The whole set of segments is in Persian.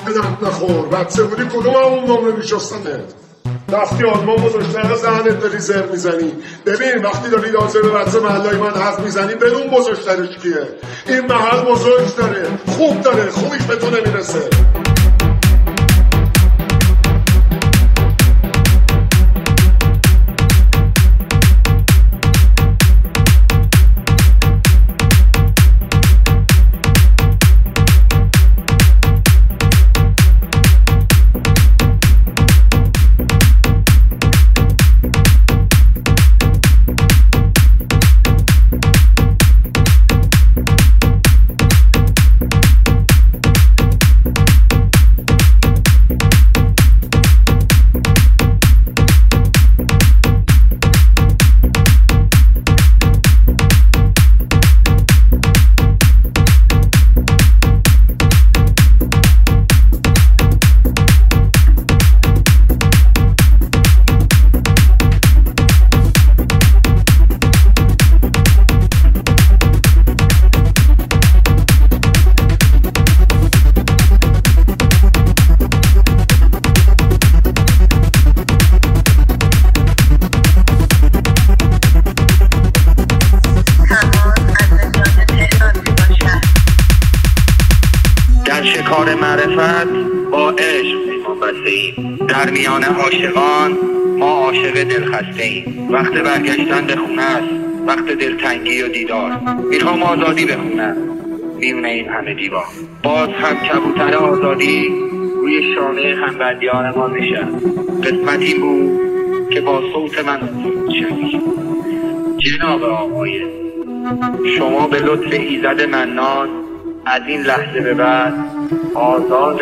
بدت نخور بچه بودی کدوم همون نمره میشستنه وقتی آدمان بزرگتر از ذهنت داری زر میزنی ببین وقتی داری راجع به بچه محلای من حرف میزنی بدون بزرگترش کیه این محل بزرگ داره خوب داره خوبیش به تو نمیرسه شکار معرفت با عشق پیمان بسته ایم در میان عاشقان ما عاشق دلخسته ایم وقت برگشتن به خونه است وقت دلتنگی و دیدار میخوام آزادی بخونم میونه این همه دیوار باز هم کبوتر آزادی روی شانه همبندیان ما نشست قسمت این بود که با صوت من شنید جناب آقای شما به لطف ایزد منان از این لحظه به بعد آزاد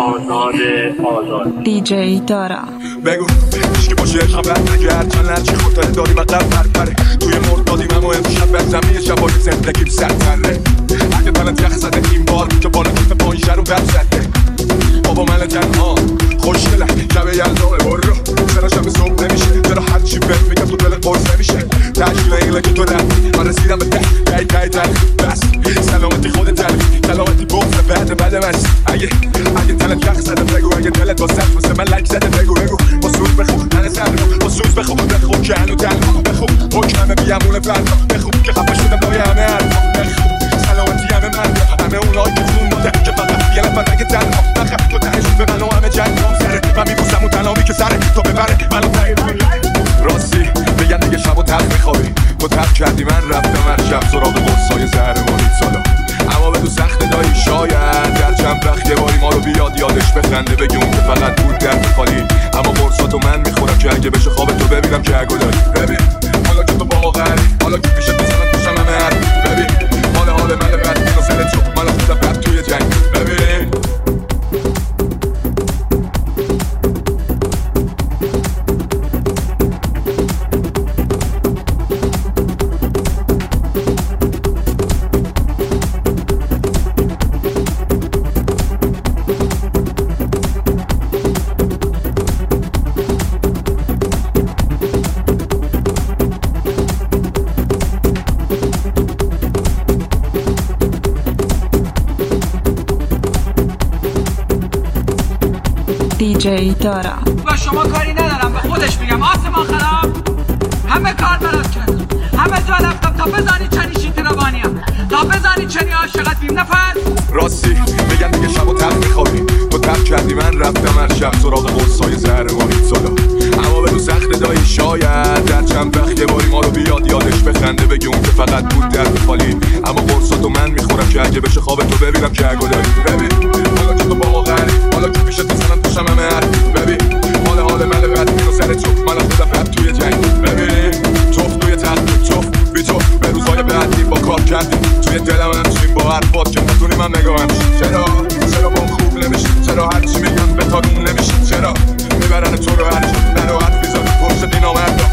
دیجی دارا بگو که باشه عشقم رد نگرد چند لرچی خودتره داری و قلب پرپره توی مردادیم اما امشب برزمی شبای زندگیم سرتره اگه تنت یخ زده این بار که بالا کیف پایشه رو بب زده بابا من تنها خوشگله شب یلدامه برو چرا شب صبح نمیشه چرا هرچی بهت میگم تو دل قرص نمیشه تشکیل ایله که تو رفتی من رسیدم به ته بس سلامتی خودت تلفی سلامتی بغض بعد مست اگه تنت یخ زده بگو اگه دلت با سخت مثل من لک زده بگو با سوز بخون تن سر با سوز بخون که هنو تنها بخون حکمه بیامون فردا بخون که خفه شدم دای همه حرفا بخون سلامتی همه اونایی که جون داده که فقط یه نفر نگه تنها بخم تو تهشون به منو همه جنگ هم سره من میبوسم اون تنامی که سره تو ببره منو تغییر راستی بگن دیگه شب و تلخ میخوابی تو تلخ کردی من رفتم هر شب سراغ قرصای زهرمانیت سالا اما به تو سخت دایی شاید در چند وقت یه باری ما رو بیاد یادش بخنده بگی اون که فقط بود درد خالی اما قرصاتو من میخورم که اگه بشه خواب تو ببینم که اگو داری ببین حالا که تو باقری حالا که پیشت بزنم توشم همه حرف ببین حال من بد اینو سر تو من خودم رفت توی جنگ ببین دیجی دارا با شما کاری ندارم به خودش میگم آسمان خراب همه کار برات کردم همه جا رفتم تا بزنی چنی شیطی روانیم تا بزنی چنی عاشقت بیم نفس راستی بگن دیگه شب و تلخ میخوابی تو تلخ کردی من رفتم هر شب سراغ قرصای زهرمانیت سالا اما به تو سخت دایی شاید در چند وقت یه باری ما رو بیاد یادش بخنده بگی اون که فقط بود درد خالی اما قرصاتو من میخورم که اگه بشه خواب تو ببینم که اگو داری ببین حالا که تو باقری حالا که پیشت بزنم توشم همه حرف ببین حال من بد اینو سر تو من خودم رفت توی جنگ ببین توف توی تخت توف بی تو به روزای بعدی با کار کردی توی دلم همچین با حرفات که نتونی من نگاهم چرا با خوب نمیشه چرا هرچی میگم به تا دون نمیشه چرا میبرن تو رو هرچی نرو حرف بیزاری پشت دینامرد